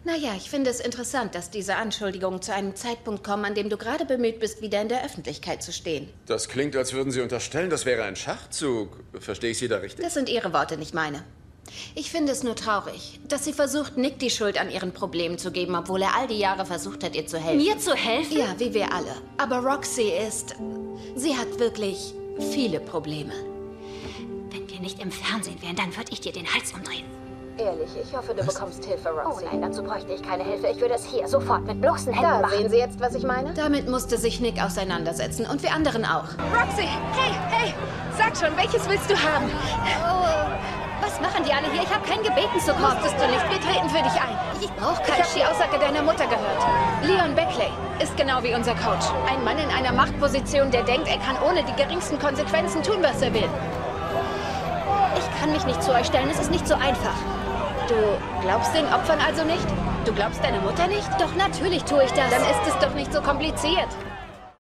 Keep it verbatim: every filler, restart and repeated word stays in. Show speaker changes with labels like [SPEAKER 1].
[SPEAKER 1] Naja, ich finde es interessant, dass diese Anschuldigungen zu einem Zeitpunkt kommen, an dem du gerade bemüht bist, wieder in der Öffentlichkeit zu stehen.
[SPEAKER 2] Das klingt, als würden Sie unterstellen, das wäre ein Schachzug. Verstehe ich Sie da richtig?
[SPEAKER 1] Das sind Ihre Worte, nicht meine. Ich finde es nur traurig, dass sie versucht, Nick die Schuld an ihren Problemen zu geben, obwohl er all die Jahre versucht hat, ihr zu helfen.
[SPEAKER 3] Mir zu helfen?
[SPEAKER 1] Ja, wie wir alle. Aber Roxy ist... Sie hat wirklich viele Probleme.
[SPEAKER 3] Wenn wir nicht im Fernsehen wären, dann würde ich dir den Hals umdrehen.
[SPEAKER 4] Ehrlich, ich hoffe, du
[SPEAKER 2] Was?
[SPEAKER 4] bekommst Hilfe, Roxy.
[SPEAKER 3] Oh nein, dazu bräuchte ich keine Hilfe. Ich würde es hier sofort mit bloßen Händen
[SPEAKER 4] Da,
[SPEAKER 3] machen.
[SPEAKER 4] sehen Sie jetzt, was ich meine?
[SPEAKER 1] Damit musste sich Nick auseinandersetzen und wir anderen auch.
[SPEAKER 5] Roxy, hey, hey, sag schon, welches willst du haben?
[SPEAKER 3] Oh, was machen die alle hier? Ich habe keinen gebeten zu kommen.
[SPEAKER 5] Musstest du nicht, wir treten für dich ein.
[SPEAKER 3] Ich brauche
[SPEAKER 5] Ich
[SPEAKER 3] kein
[SPEAKER 5] habe die Aussage deiner Mutter gehört. Leon Beckley ist genau wie unser Coach. Ein Mann in einer Machtposition, der denkt, er kann ohne die geringsten Konsequenzen tun, was er will.
[SPEAKER 3] Ich kann mich nicht zu euch stellen, es ist nicht so einfach.
[SPEAKER 5] Du glaubst den Opfern also nicht? Du glaubst deiner Mutter nicht?
[SPEAKER 3] Doch natürlich tue ich das.
[SPEAKER 5] Dann ist es doch nicht so kompliziert.